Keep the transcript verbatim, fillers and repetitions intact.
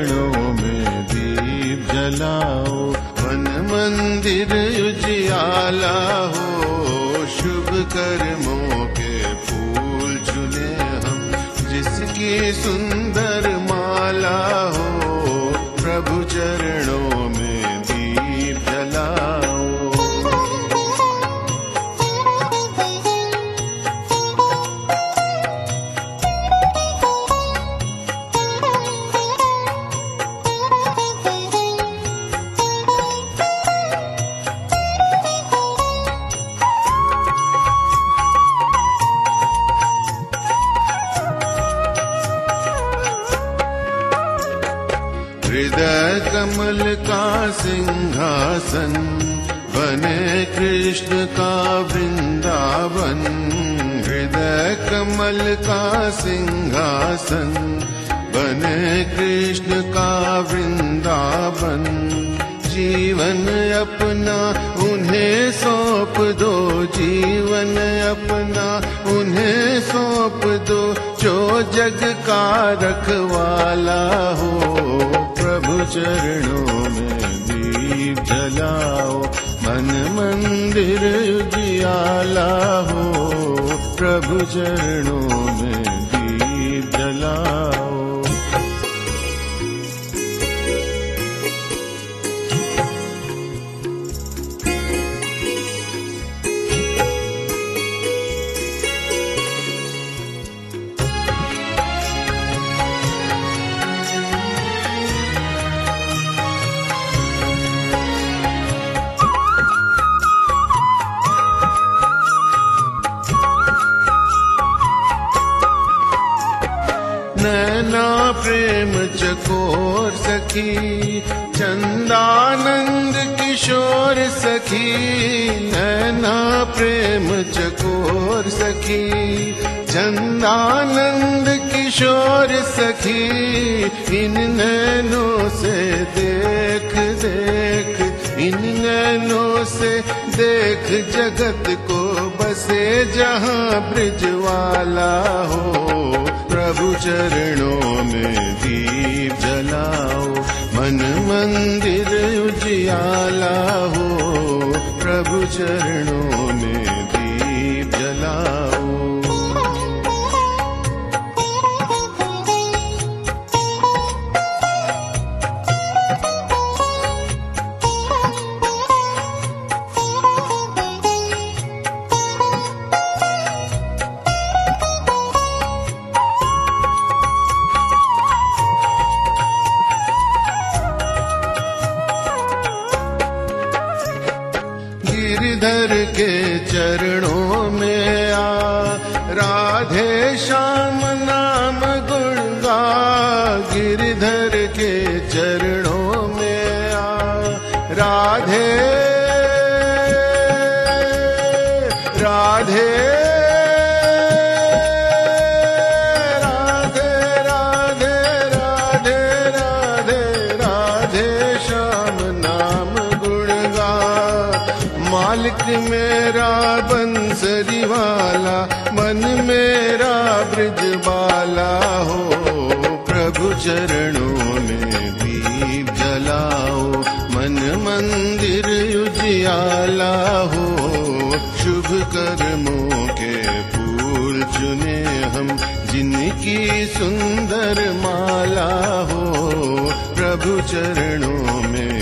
चरणों में दीप जलाओ, मन मंदिर उजियाला हो। शुभ कर्मों के फूल चुने हम, जिसकी सुंदर माला हो। प्रभु चरणों में दीप जलाओ। हृदय कमल का सिंहासन बने कृष्ण का वृंदावन। हृदय कमल का सिंहासन बने कृष्ण का वृंदावन। जीवन अपना उन्हें सौंप दो, जीवन अपना उन्हें सौंप दो, जो जग का रखवाला हो। प्रभु चरणों में दीप जलाओ, मन मंदिर उजियाला हो। प्रभु चरणों में दीप जलाओ। नैना प्रेम चकोर सखी, चंदानंद किशोर सखी। नैना प्रेम चकोर सखी, चंदानंद किशोर सखी। इन नैनों से देख देख, इन नैनों से देख जगत को बसे जहाँ ब्रिजवाला हो। प्रभु चरणों में दीप जलाओ, मन मंदिर उजियाला हो। प्रभु चरणों में दीप जलाओ। गिरधर के चरणों में आ, राधे श्याम नाम गुण गा। गिरधर के चरणों में आ, राधे राधे राधे राधे राधे राधे राधे श्याम नाम गुण गा। मालिक मेरा बंसरी वाला, मन मेरा ब्रिजबाला हो। प्रभु चरणों में दीप जलाओ, मन मंदिर उजियाला हो। शुभ कर्मों के फूल चुने हम, जिनकी सुंदर माला हो। प्रभु चरणों में